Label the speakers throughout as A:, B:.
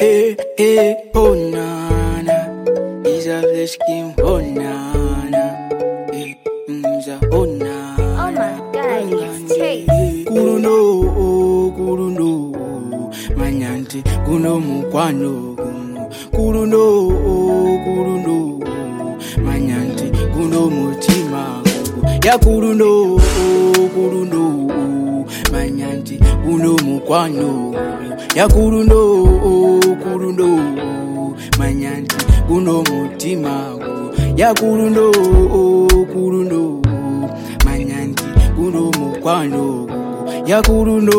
A: oh nana, is a flesh skin, oh nana, is a oh nana.
B: Oh my God, it's taste.
A: Kuruno, manyanti, kuno mukwano, kuruno, manyanti, kuno mutima, ya kuruno, manyanti, kuno mukwano, ya kuruno, manyanti, kuno mutima, ya kuruno, manyanti, kuno mukwano, ya kuruno,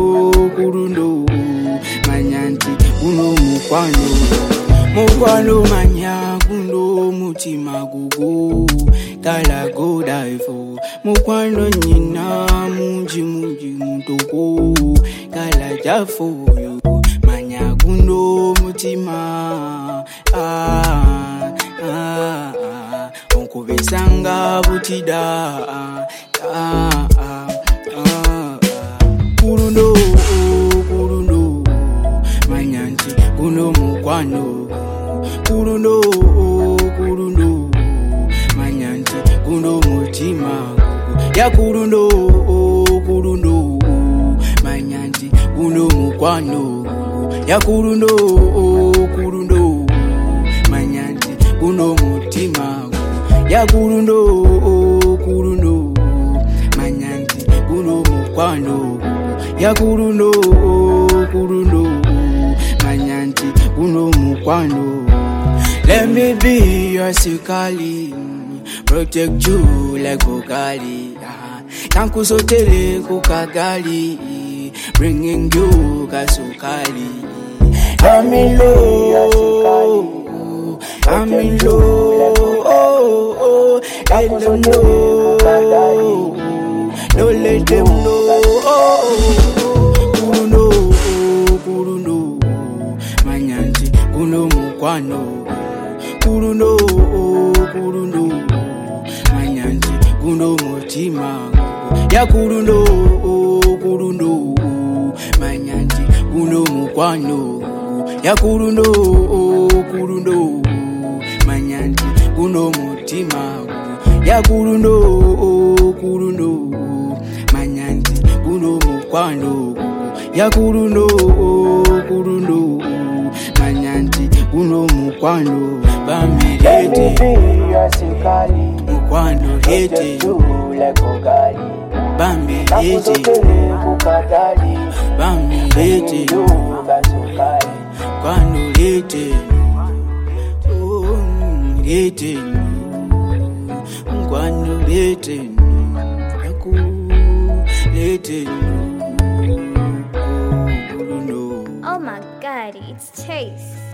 A: manyanti, kuno mukwano, manya, kuno mutima, gugu, kala go daifo, mukwano nyina, muji mutoko, kala jafo yo, manya, kuno mutima, onko besanga butida, kuruno, manyanti, kuno mukwano, kuruno, manyanti, kuno mutima, ya kuruno, manyanti, kuno mukwano, ya kuruno, manyanti, kuno mutima, ya kuruno, manyanti, kuno mukwano, ya kuruno, manyanti, kuno mukwano. Let me be your sikali, protect you like Bogali. Kankusotere kukagali, bringing you kasukali. I'm in low, let them know, don't let them know. Kuruno, manyanti, kuno mukwano, kuruno, manyanti, kuno mutima, ya kuruno, manyanti, kuno mukwano, ya kuruno, manyanti, kuno mutima, ya kuruno, manyanti, kuno mukwano, ya kuruno, manyanti, kuno mukwano, bambirete, mukwano hete, bambirete, kwano hete, hete, kwano hete, yaku hete.
B: Oh my God, it's taste.